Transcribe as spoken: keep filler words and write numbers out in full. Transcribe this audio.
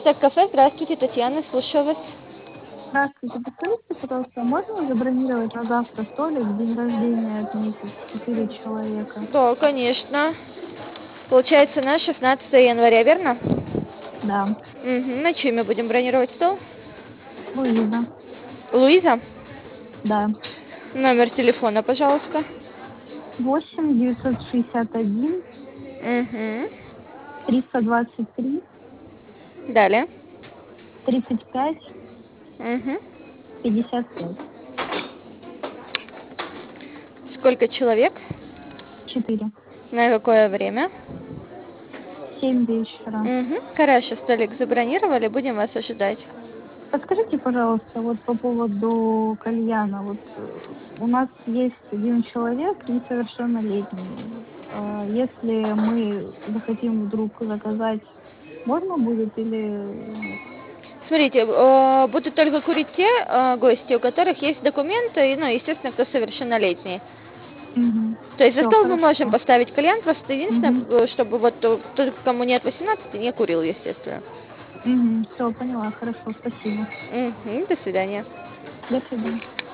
Спартак кафе. Здравствуйте, Татьяна, слушаю вас. Здравствуйте, подскажите, пожалуйста, можно забронировать на завтра столик, день рождения отметить, четыре человека? Да, конечно. Получается, на шестнадцатое января, верно? Да, Угу. На чье имя будем бронировать стол? Луиза, Луиза? да. Номер телефона, пожалуйста. Восемь девятьсот шестьдесят один Угу. триста двадцать три Далее. тридцать пять Угу. пятьдесят пять. Сколько человек? Четыре. На какое время? Семь вечера. Угу. Хорошо, столик забронировали, будем вас ожидать. Подскажите, пожалуйста, вот по поводу кальяна. Вот э, у нас есть один человек несовершеннолетний. А если мы захотим вдруг заказать, можно будет или нет? Смотрите, э, будут только курить те э, гости, у которых есть документы, и, ну, естественно, кто совершеннолетний. Угу. То есть за Все стол мы можем хорошо. поставить кальян, просто единственное, Угу. э, чтобы вот тот, тот, кому нет восемнадцати, не курил, естественно. Угу. Все, поняла. Хорошо, спасибо. Мгм. До свидания. До свидания.